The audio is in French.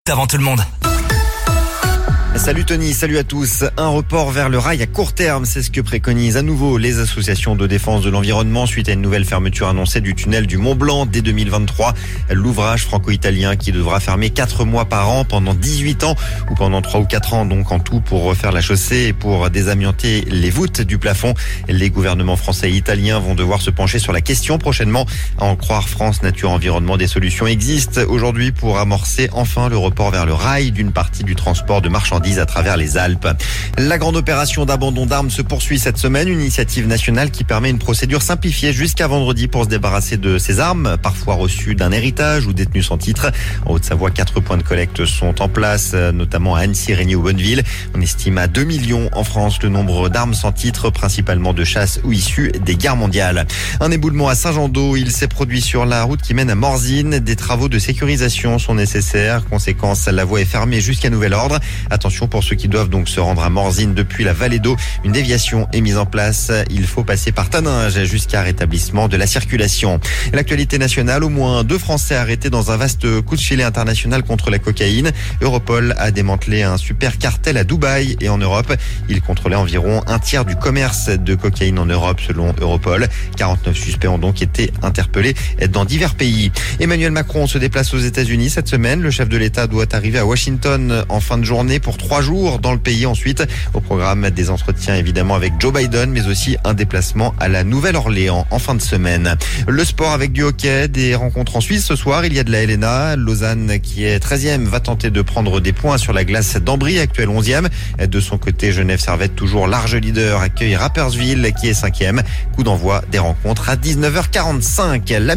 avant tout le monde. Salut Tony, salut à tous. Un report vers le rail à court terme, c'est ce que préconisent à nouveau les associations de défense de l'environnement suite à une nouvelle fermeture annoncée du tunnel du Mont Blanc dès 2023. L'ouvrage franco-italien qui devra fermer 4 mois par an pendant 18 ans ou pendant 3 ou 4 ans donc en tout pour refaire la chaussée et pour désamianter les voûtes du plafond. Les gouvernements français et italiens vont devoir se pencher sur la question prochainement. À en croire France Nature Environnement, des solutions existent aujourd'hui pour amorcer enfin le report vers le rail d'une partie du transport de marchandises à travers les Alpes. La grande opération d'abandon d'armes se poursuit cette semaine, une initiative nationale qui permet une procédure simplifiée jusqu'à vendredi pour se débarrasser de ces armes, parfois reçues d'un héritage ou détenues sans titre. En Haute-Savoie, 4 points de collecte sont en place, notamment à Annecy, Régnier ou Bonneville. On estime à 2 millions en France le nombre d'armes sans titre, principalement de chasse ou issues des guerres mondiales. Un éboulement à Saint-Jean-d'Eau, il s'est produit sur la route qui mène à Morzine. Des travaux de sécurisation sont nécessaires. Conséquence, la voie est fermée jusqu'à nouvel ordre. Attention pour ceux qui doivent donc se rendre à Morzine depuis la vallée d'eau. Une déviation est mise en place. Il faut passer par Taninges jusqu'à rétablissement de la circulation. L'actualité nationale, au moins 2 Français arrêtés dans un vaste coup de filet international contre la cocaïne. Europol a démantelé un super cartel à Dubaï et en Europe. Il contrôlait environ un tiers du commerce de cocaïne en Europe selon Europol. 49 suspects ont donc été interpellés dans divers pays. Emmanuel Macron se déplace aux États-Unis cette semaine. Le chef de l'État doit arriver à Washington en fin de journée pour 3 jours dans le pays. Ensuite, au programme des entretiens évidemment avec Joe Biden, mais aussi un déplacement à la Nouvelle-Orléans en fin de semaine. Le sport avec du hockey, des rencontres en Suisse ce soir. Il y a de la LNA. Lausanne, qui est 13e, va tenter de prendre des points sur la glace d'Ambry, actuel 11e. De son côté, Genève Servette, toujours large leader, accueille Rapperswil, qui est 5e. Coup d'envoi des rencontres à 19h45.